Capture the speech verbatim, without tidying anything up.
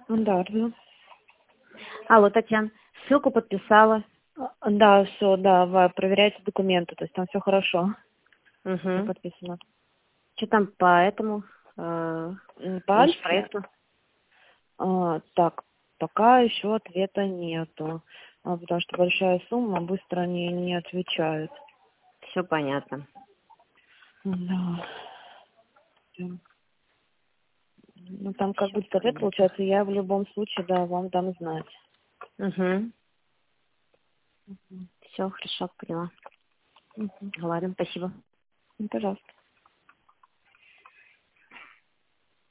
Да, да. Алло, Татьяна, ссылку подписала. А, Да, все, да, вы проверяйте документы, то есть там все хорошо. Все Угу. подписано. Что там по этому, э, М, По наш Альфе? проекту? А, так, пока еще ответа нету, а, потому что большая сумма, быстро они не отвечают. Все понятно. Да. М. Ну, там как Все будет ответ, понятно. получается, я в любом случае, да, вам дам знать. Угу. Все, хорошо, поняла. Мгм. Ладно, спасибо. Ну, пожалуйста.